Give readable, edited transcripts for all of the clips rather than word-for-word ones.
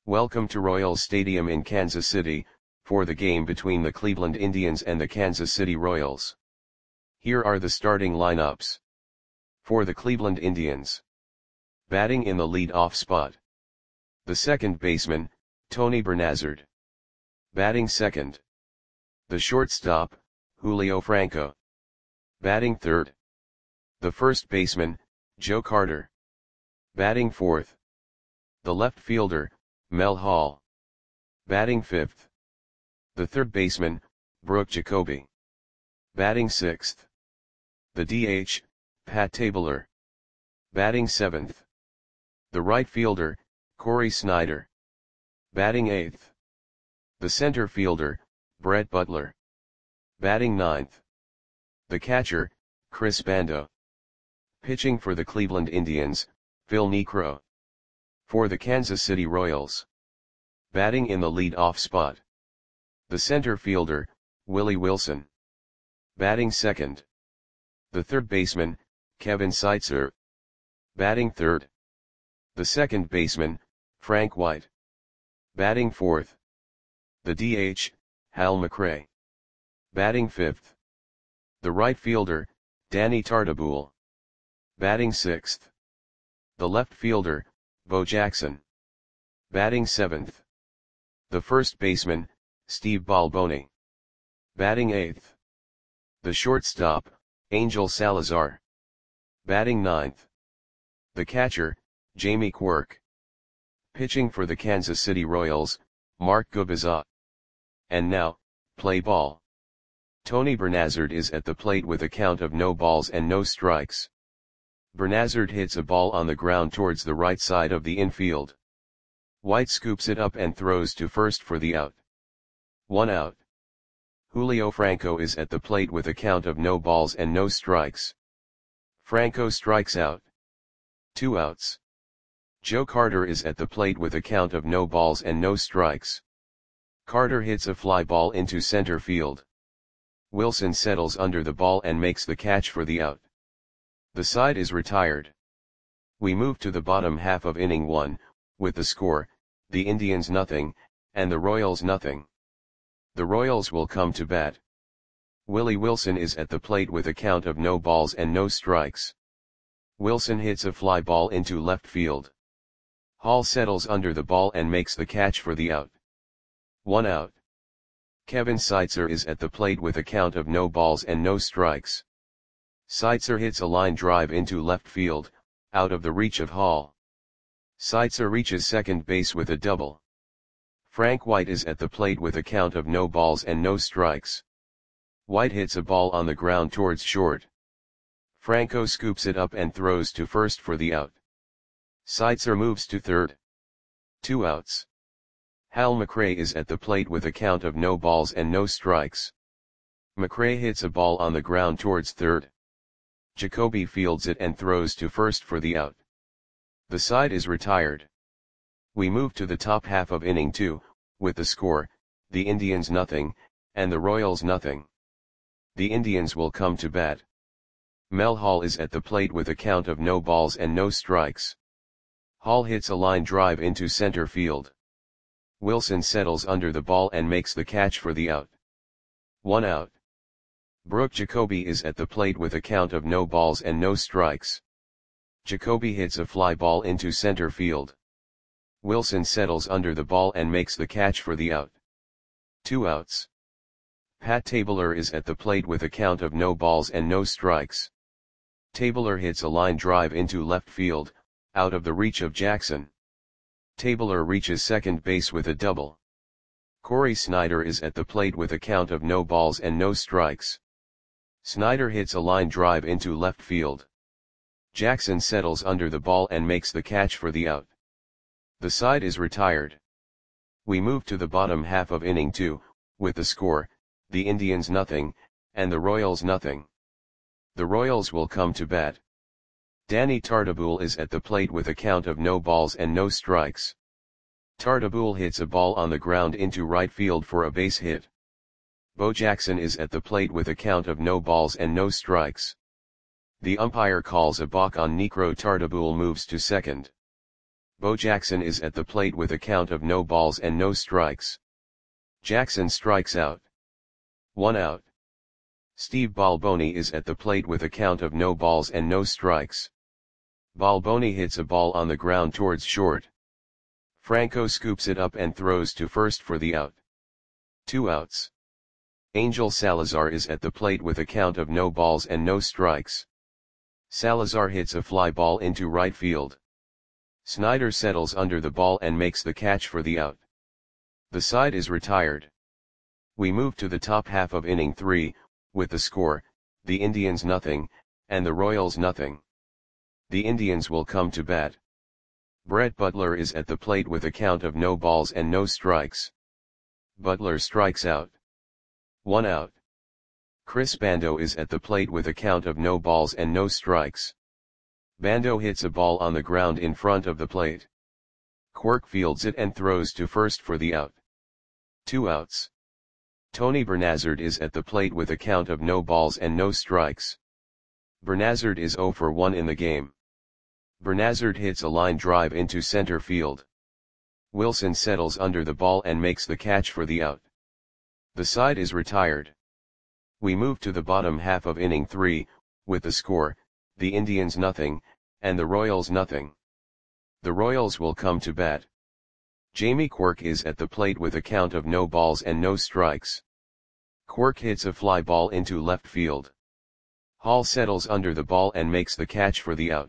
Welcome to Royals Stadium in Kansas City, for the game between the Cleveland Indians and the Kansas City Royals. Here are the starting lineups. For the Cleveland Indians. Batting in the lead-off spot. The second baseman, Tony Bernazard. Batting second. The shortstop, Julio Franco. Batting third. The first baseman, Joe Carter. Batting fourth. The left fielder, Mel Hall. Batting fifth. The third baseman, Brooke Jacoby. Batting sixth. The DH, Pat Tabler. Batting seventh. The right fielder, Corey Snyder. Batting eighth. The center fielder, Brett Butler. Batting ninth. The catcher, Chris Bando. Pitching for the Cleveland Indians, Phil Niekro. For the Kansas City Royals. Batting in the lead-off spot. The center fielder, Willie Wilson. Batting second. The third baseman, Kevin Seitzer. Batting third. The second baseman, Frank White. Batting fourth. The DH, Hal McRae. Batting fifth. The right fielder, Danny Tartabull. Batting sixth. The left fielder, Bo Jackson. Batting seventh. The first baseman, Steve Balboni. Batting eighth. The shortstop, Angel Salazar. Batting ninth. The catcher, Jamie Quirk. Pitching for the Kansas City Royals, Mark Gubicza. And now, play ball. Tony Bernazard is at the plate with a count of no balls and no strikes. Bernazard hits a ball on the ground towards the right side of the infield. White scoops it up and throws to first for the out. 1 out. Julio Franco is at the plate with a count of no balls and no strikes. Franco strikes out. 2 outs. Joe Carter is at the plate with a count of no balls and no strikes. Carter hits a fly ball into center field. Wilson settles under the ball and makes the catch for the out. The side is retired. We move to the bottom half of inning 1, with the score, the Indians nothing, and the Royals nothing. The Royals will come to bat. Willie Wilson is at the plate with a count of no balls and no strikes. Wilson hits a fly ball into left field. Hall settles under the ball and makes the catch for the out. 1 out. Kevin Seitzer is at the plate with a count of no balls and no strikes. Seitzer hits a line drive into left field, out of the reach of Hall. Seitzer reaches second base with a double. Frank White is at the plate with a count of no balls and no strikes. White hits a ball on the ground towards short. Franco scoops it up and throws to first for the out. Seitzer moves to third. 2 outs. Hal McRae is at the plate with a count of no balls and no strikes. McRae hits a ball on the ground towards third. Jacoby fields it and throws to first for the out. The side is retired. We move to the top half of inning 2, with the score, the Indians nothing, and the Royals nothing. The Indians will come to bat. Mel Hall is at the plate with a count of no balls and no strikes. Hall hits a line drive into center field. Wilson settles under the ball and makes the catch for the out. 1 out. Brooke Jacoby is at the plate with a count of no balls and no strikes. Jacoby hits a fly ball into center field. Wilson settles under the ball and makes the catch for the out. 2 outs. Pat Tabler is at the plate with a count of no balls and no strikes. Tabler hits a line drive into left field, out of the reach of Jackson. Tabler reaches second base with a double. Corey Snyder is at the plate with a count of no balls and no strikes. Snyder hits a line drive into left field. Jackson settles under the ball and makes the catch for the out. The side is retired. We move to the bottom half of inning 2, with the score, the Indians nothing, and the Royals nothing. The Royals will come to bat. Danny Tartabull is at the plate with a count of no balls and no strikes. Tartabull hits a ball on the ground into right field for a base hit. Bo Jackson is at the plate with a count of no balls and no strikes. The umpire calls a balk on Niekro. Tartabull moves to second. Bo Jackson is at the plate with a count of no balls and no strikes. Jackson strikes out. 1 out. Steve Balboni is at the plate with a count of no balls and no strikes. Balboni hits a ball on the ground towards short. Franco scoops it up and throws to first for the out. 2 outs. Angel Salazar is at the plate with a count of no balls and no strikes. Salazar hits a fly ball into right field. Snyder settles under the ball and makes the catch for the out. The side is retired. We move to the top half of inning 3, with the score, the Indians nothing, and the Royals nothing. The Indians will come to bat. Brett Butler is at the plate with a count of no balls and no strikes. Butler strikes out. 1 out. Chris Bando is at the plate with a count of no balls and no strikes. Bando hits a ball on the ground in front of the plate. Quirk fields it and throws to first for the out. 2 outs. Tony Bernazard is at the plate with a count of no balls and no strikes. Bernazard is 0 for 1 in the game. Bernazard hits a line drive into center field. Wilson settles under the ball and makes the catch for the out. The side is retired. We move to the bottom half of inning 3, with the score, the Indians nothing, and the Royals nothing. The Royals will come to bat. Jamie Quirk is at the plate with a count of no balls and no strikes. Quirk hits a fly ball into left field. Hall settles under the ball and makes the catch for the out.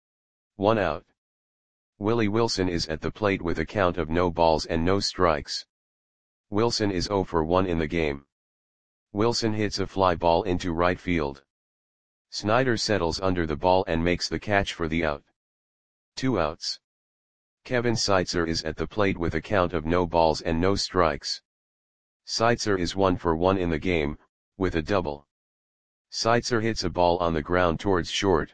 1 out. Willie Wilson is at the plate with a count of no balls and no strikes. Wilson is 0 for 1 in the game. Wilson hits a fly ball into right field. Snyder settles under the ball and makes the catch for the out. 2 outs. Kevin Seitzer is at the plate with a count of no balls and no strikes. Seitzer is 1 for 1 in the game, with a double. Seitzer hits a ball on the ground towards short.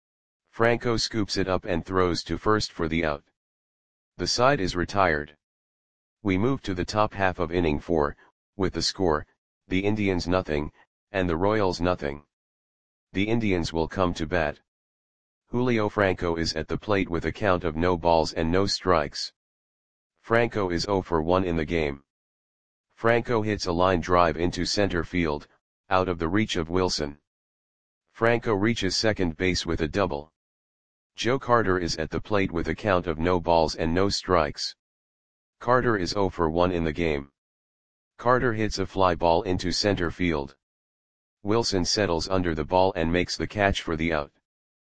Franco scoops it up and throws to first for the out. The side is retired. We move to the top half of inning 4, with the score, the Indians nothing, and the Royals nothing. The Indians will come to bat. Julio Franco is at the plate with a count of no balls and no strikes. Franco is 0 for 1 in the game. Franco hits a line drive into center field, out of the reach of Wilson. Franco reaches second base with a double. Joe Carter is at the plate with a count of no balls and no strikes. Carter is 0 for 1 in the game. Carter hits a fly ball into center field. Wilson settles under the ball and makes the catch for the out.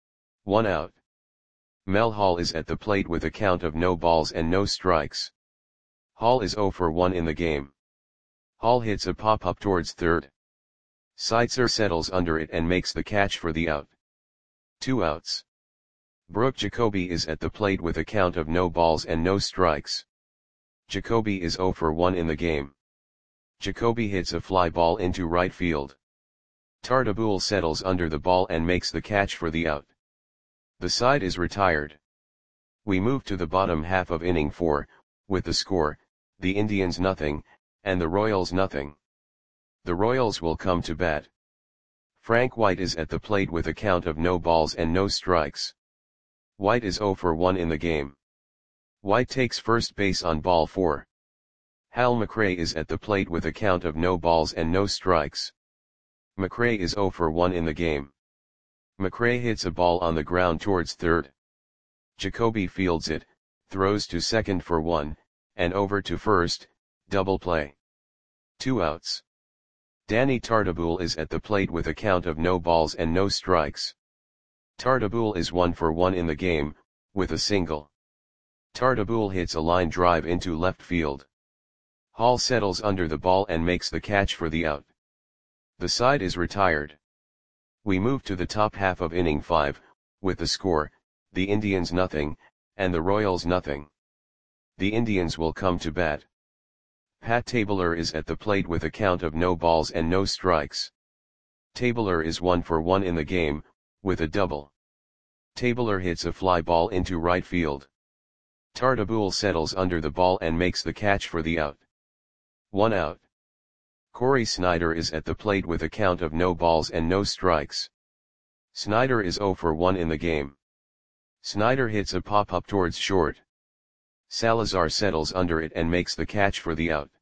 1 out. Mel Hall is at the plate with a count of no balls and no strikes. Hall is 0 for 1 in the game. Hall hits a pop-up towards third. Seitzer settles under it and makes the catch for the out. 2 outs. Brooke Jacoby is at the plate with a count of no balls and no strikes. Jacoby is 0 for 1 in the game. Jacoby hits a fly ball into right field. Tartabull settles under the ball and makes the catch for the out. The side is retired. We move to the bottom half of inning 4, with the score, the Indians nothing, and the Royals nothing. The Royals will come to bat. Frank White is at the plate with a count of no balls and no strikes. White is 0 for 1 in the game. White takes first base on ball 4. Hal McRae is at the plate with a count of no balls and no strikes. McRae is 0 for 1 in the game. McRae hits a ball on the ground towards third. Jacoby fields it, throws to second for 1, and over to first, double play. 2 outs. Danny Tartabull is at the plate with a count of no balls and no strikes. Tartabull is 1 for 1 in the game, with a single. Tartabull hits a line drive into left field. Hall settles under the ball and makes the catch for the out. The side is retired. We move to the top half of inning 5, with the score, the Indians nothing, and the Royals nothing. The Indians will come to bat. Pat Tabler is at the plate with a count of no balls and no strikes. Tabler is 1 for 1 in the game, with a double. Tabler hits a fly ball into right field. Tartabull settles under the ball and makes the catch for the out. 1 out. Corey Snyder is at the plate with a count of no balls and no strikes. Snyder is 0 for 1 in the game. Snyder hits a pop-up towards short. Salazar settles under it and makes the catch for the out.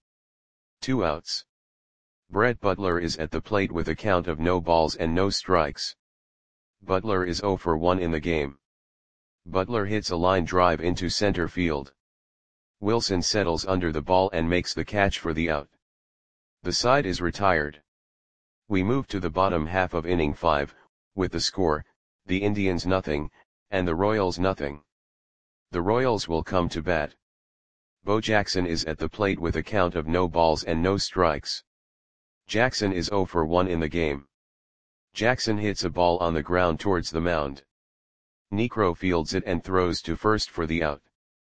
2 outs. Brett Butler is at the plate with a count of no balls and no strikes. Butler is 0 for 1 in the game. Butler hits a line drive into center field. Wilson settles under the ball and makes the catch for the out. The side is retired. We move to the bottom half of inning 5, with the score, the Indians nothing, and the Royals nothing. The Royals will come to bat. Bo Jackson is at the plate with a count of no balls and no strikes. Jackson is 0 for 1 in the game. Jackson hits a ball on the ground towards the mound. Niekro fields it and throws to first for the out.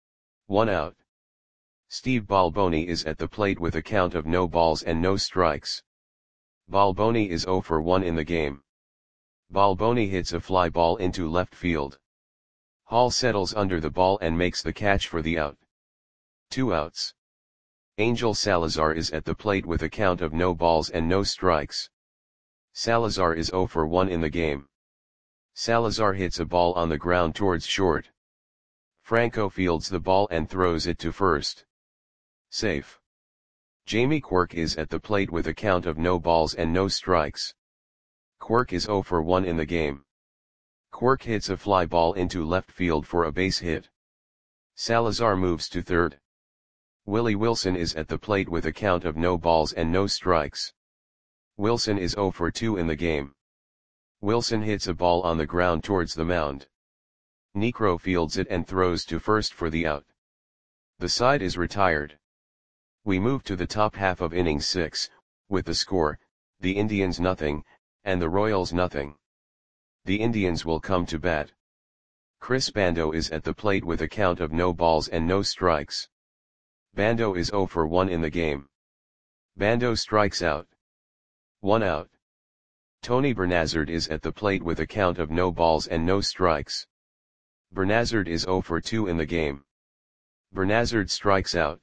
1 out. Steve Balboni is at the plate with a count of no balls and no strikes. Balboni is 0 for 1 in the game. Balboni hits a fly ball into left field. Hall settles under the ball and makes the catch for the out. 2 outs. Angel Salazar is at the plate with a count of no balls and no strikes. Salazar is 0 for 1 in the game. Salazar hits a ball on the ground towards short. Franco fields the ball and throws it to first. Safe. Jamie Quirk is at the plate with a count of no balls and no strikes. Quirk is 0 for 1 in the game. Quirk hits a fly ball into left field for a base hit. Salazar moves to third. Willie Wilson is at the plate with a count of no balls and no strikes. Wilson is 0 for 2 in the game. Wilson hits a ball on the ground towards the mound. Niekro fields it and throws to first for the out. The side is retired. We move to the top half of inning 6, with the score, the Indians nothing, and the Royals nothing. The Indians will come to bat. Chris Bando is at the plate with a count of no balls and no strikes. Bando is 0 for 1 in the game. Bando strikes out. 1 out. Tony Bernazard is at the plate with a count of no balls and no strikes. Bernazard is 0 for 2 in the game. Bernazard strikes out.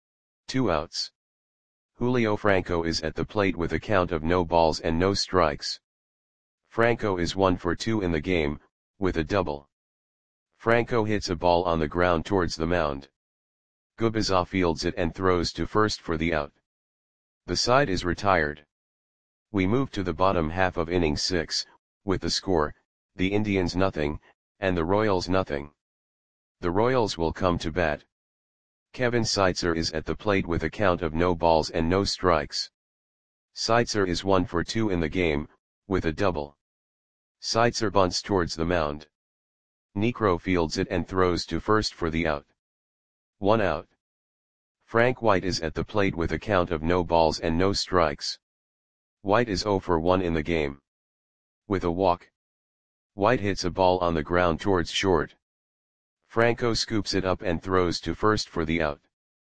2 outs. Julio Franco is at the plate with a count of no balls and no strikes. Franco is 1 for 2 in the game, with a double. Franco hits a ball on the ground towards the mound. Gubizza fields it and throws to first for the out. The side is retired. We move to the bottom half of inning 6, with the score, the Indians nothing, and the Royals nothing. The Royals will come to bat. Kevin Seitzer is at the plate with a count of no balls and no strikes. Seitzer is 1 for 2 in the game, with a double. Seitzer bunts towards the mound. Niekro fields it and throws to first for the out. 1 out. Frank White is at the plate with a count of no balls and no strikes. White is 0 for 1 in the game. With a walk. White hits a ball on the ground towards short. Franco scoops it up and throws to first for the out.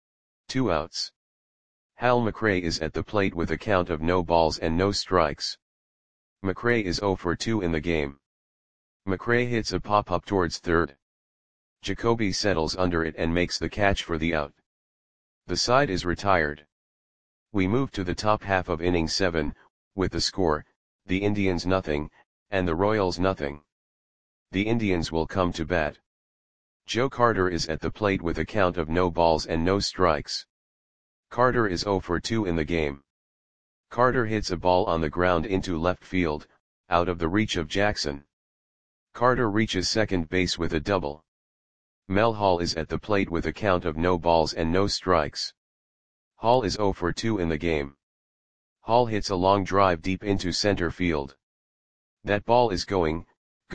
2 outs. Hal McRae is at the plate with a count of no balls and no strikes. McRae is 0 for 2 in the game. McRae hits a pop-up towards third. Jacoby settles under it and makes the catch for the out. The side is retired. We move to the top half of inning 7, with the score, the Indians nothing, and the Royals nothing. The Indians will come to bat. Joe Carter is at the plate with a count of no balls and no strikes. Carter is 0 for 2 in the game. Carter hits a ball on the ground into left field, out of the reach of Jackson. Carter reaches second base with a double. Mel Hall is at the plate with a count of no balls and no strikes. Hall is 0 for 2 in the game. Hall hits a long drive deep into center field. That ball is gone.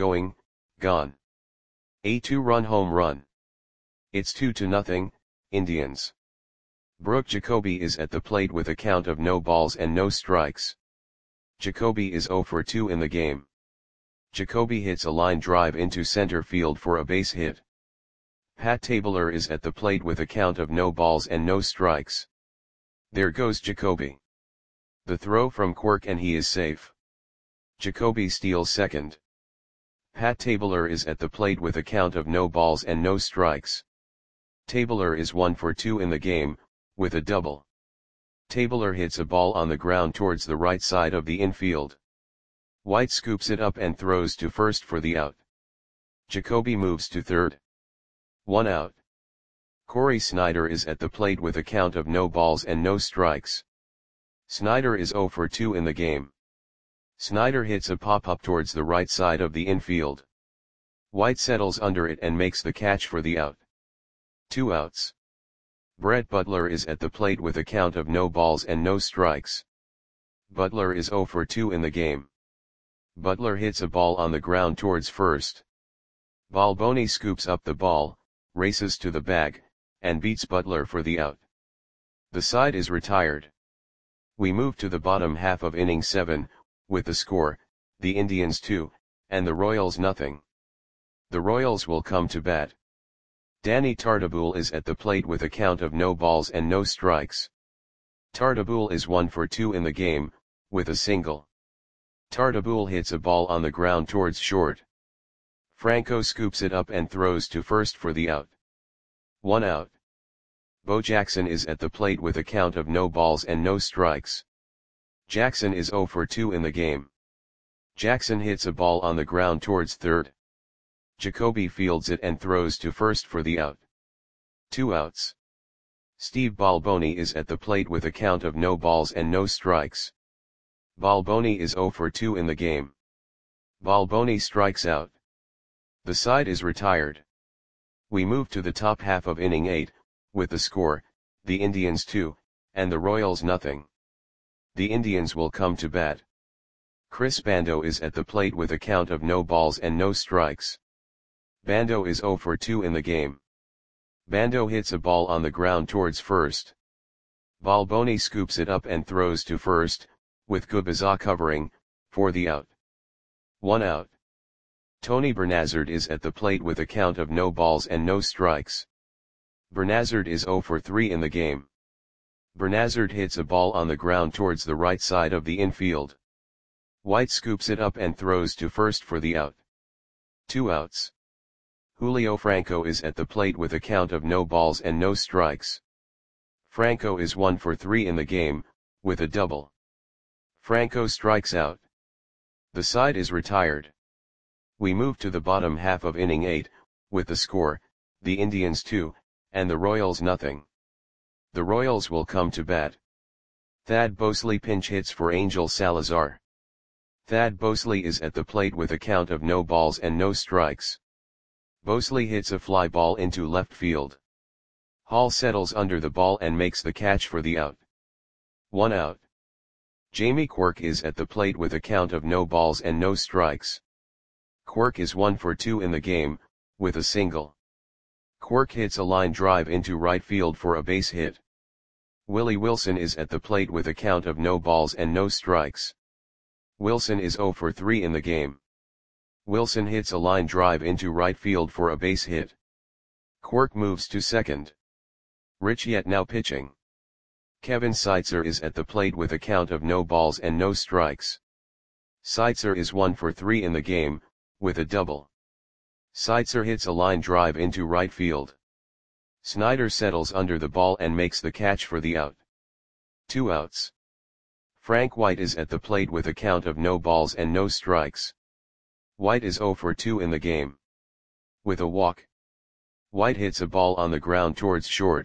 A 2-run home run. It's 2-0, Indians. Brooke Jacoby is at the plate with a count of no balls and no strikes. Jacoby is 0 for 2 in the game. Jacoby hits a line drive into center field for a base hit. Pat Tabler is at the plate with a count of no balls and no strikes. There goes Jacoby. The throw from Quirk and he is safe. Jacoby steals second. Pat Tabler is at the plate with a count of no balls and no strikes. Tabler is 1 for 2 in the game, with a double. Tabler hits a ball on the ground towards the right side of the infield. White scoops it up and throws to first for the out. Jacoby moves to third. 1 out. Corey Snyder is at the plate with a count of no balls and no strikes. Snyder is 0 for 2 in the game. Snyder hits a pop-up towards the right side of the infield. White settles under it and makes the catch for the out. 2 outs. Brett Butler is at the plate with a count of no balls and no strikes. Butler is 0 for 2 in the game. Butler hits a ball on the ground towards first. Balboni scoops up the ball, races to the bag, and beats Butler for the out. The side is retired. We move to the bottom half of inning 7, with the score, the Indians 2, and the Royals nothing. The Royals will come to bat. Danny Tartabull is at the plate with a count of no balls and no strikes. Tartabull is 1 for 2 in the game, with a single. Tartabull hits a ball on the ground towards short. Franco scoops it up and throws to first for the out. 1 out. Bo Jackson is at the plate with a count of no balls and no strikes. Jackson is 0 for 2 in the game. Jackson hits a ball on the ground towards third. Jacoby fields it and throws to first for the out. 2 outs. Steve Balboni is at the plate with a count of no balls and no strikes. Balboni is 0 for 2 in the game. Balboni strikes out. The side is retired. We move to the top half of inning 8, with the score, the Indians 2, and the Royals nothing. The Indians will come to bat. Chris Bando is at the plate with a count of no balls and no strikes. Bando is 0 for 2 in the game. Bando hits a ball on the ground towards first. Balboni scoops it up and throws to first, with Gubiza covering, for the out. 1 out. Tony Bernazard is at the plate with a count of no balls and no strikes. Bernazard is 0 for 3 in the game. Bernazard hits a ball on the ground towards the right side of the infield. White scoops it up and throws to first for the out. 2 outs. Julio Franco is at the plate with a count of no balls and no strikes. Franco is 1 for 3 in the game, with a double. Franco strikes out. The side is retired. We move to the bottom half of inning 8, with the score, the Indians 2, and the Royals nothing. The Royals will come to bat. Thad Bosley pinch hits for Angel Salazar. Thad Bosley is at the plate with a count of no balls and no strikes. Bosley hits a fly ball into left field. Hall settles under the ball and makes the catch for the out. 1 out. Jamie Quirk is at the plate with a count of no balls and no strikes. Quirk is 1 for 2 in the game, with a single. Quirk hits a line drive into right field for a base hit. Willie Wilson is at the plate with a count of no balls and no strikes. Wilson is 0 for 3 in the game. Wilson hits a line drive into right field for a base hit. Quirk moves to second. Rich Yet now pitching. Kevin Seitzer is at the plate with a count of no balls and no strikes. Seitzer is 1 for 3 in the game, with a double. Seitzer hits a line drive into right field. Snyder settles under the ball and makes the catch for the out. 2 outs. Frank White is at the plate with a count of no balls and no strikes. White is 0 for 2 in the game. With a walk. White hits a ball on the ground towards short.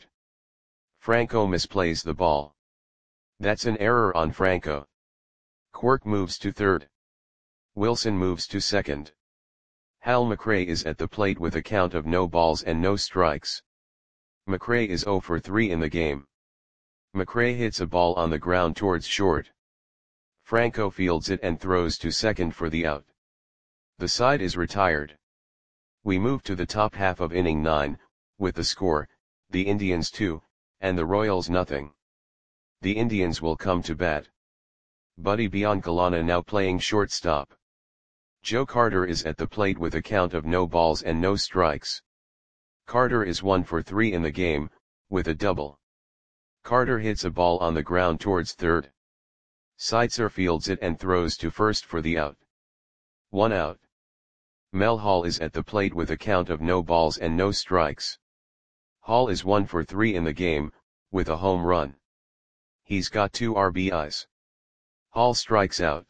Franco misplays the ball. That's an error on Franco. Quirk moves to third. Wilson moves to second. Hal McRae is at the plate with a count of no balls and no strikes. McRae is 0 for 3 in the game. McRae hits a ball on the ground towards short. Franco fields it and throws to second for the out. The side is retired. We move to the top half of inning 9, with the score, the Indians 2, and the Royals nothing. The Indians will come to bat. Buddy Biancalana now playing shortstop. Joe Carter is at the plate with a count of no balls and no strikes. Carter is 1 for 3 in the game, with a double. Carter hits a ball on the ground towards third. Seitzer fields it and throws to first for the out. 1 out. Mel Hall is at the plate with a count of no balls and no strikes. Hall is 1 for 3 in the game, with a home run. He's got 2 RBIs. Hall strikes out.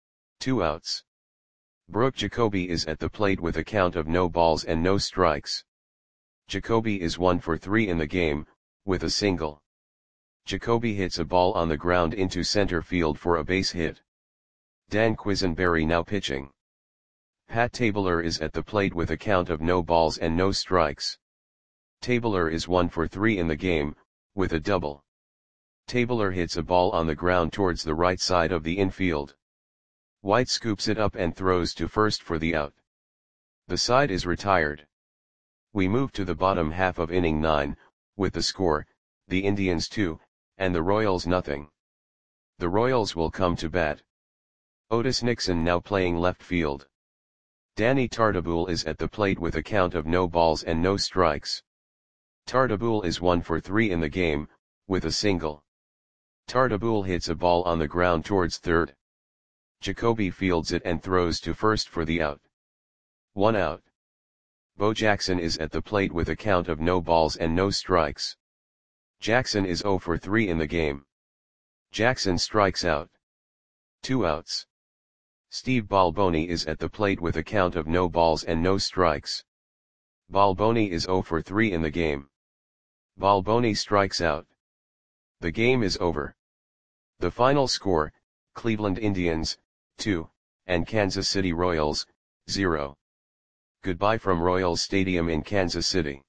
2 outs. Brooke Jacoby is at the plate with a count of no balls and no strikes. Jacoby is 1 for 3 in the game, with a single. Jacoby hits a ball on the ground into center field for a base hit. Dan Quisenberry now pitching. Pat Tabler is at the plate with a count of no balls and no strikes. Tabler is 1 for 3 in the game, with a double. Tabler hits a ball on the ground towards the right side of the infield. White scoops it up and throws to first for the out. The side is retired. We move to the bottom half of inning 9, with the score, the Indians 2, and the Royals nothing. The Royals will come to bat. Otis Nixon now playing left field. Danny Tartabull is at the plate with a count of no balls and no strikes. Tartabull is 1 for 3 in the game, with a single. Tartabull hits a ball on the ground towards third. Jacoby fields it and throws to first for the out. 1 out. Bo Jackson is at the plate with a count of no balls and no strikes. Jackson is 0 for 3 in the game. Jackson strikes out. 2 outs. Steve Balboni is at the plate with a count of no balls and no strikes. Balboni is 0 for 3 in the game. Balboni strikes out. The game is over. The final score, Cleveland Indians, 2, and Kansas City Royals, 0. Goodbye from Royals Stadium in Kansas City.